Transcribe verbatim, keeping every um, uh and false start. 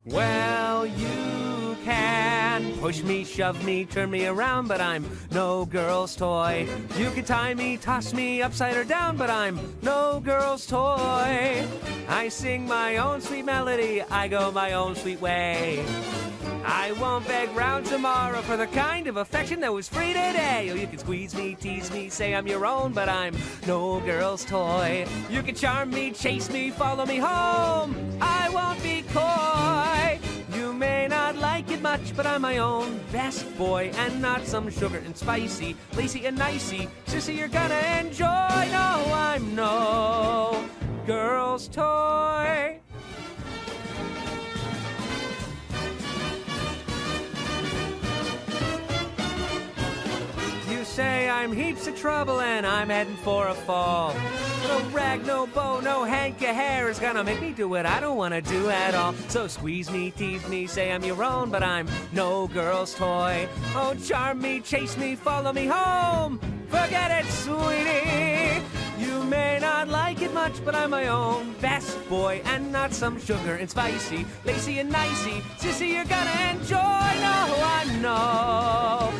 Well, you can push me, shove me, turn me around, but I'm no girl's toy. You can tie me, toss me upside or down, but I'm no girl's toy. I sing my own sweet melody, I go my own sweet way. I won't beg round tomorrow for the kind of affection that was free today. Oh, you can squeeze me, tease me, say I'm your own, but I'm no girl's toy. You can charm me, chase me, follow me home, I won't be coy. You may not like it much, but I'm my own best boy, and not some sugar and spicy, lacy and nicey, sissy you're gonna enjoy. No, I'm no girl's toy. You say I'm heaps of trouble and I'm heading for a fall. No rag, no bow, no hank of hair is gonna make me do what I don't wanna do at all. So squeeze me, tease me, say I'm your own, but I'm no girl's toy. Oh, charm me, chase me, follow me home. Forget it, sweetie. You may not like it much, but I'm my own best boy, and not some sugar and spicy, lacy and nicey, sissy you're gonna enjoy. No, I'm no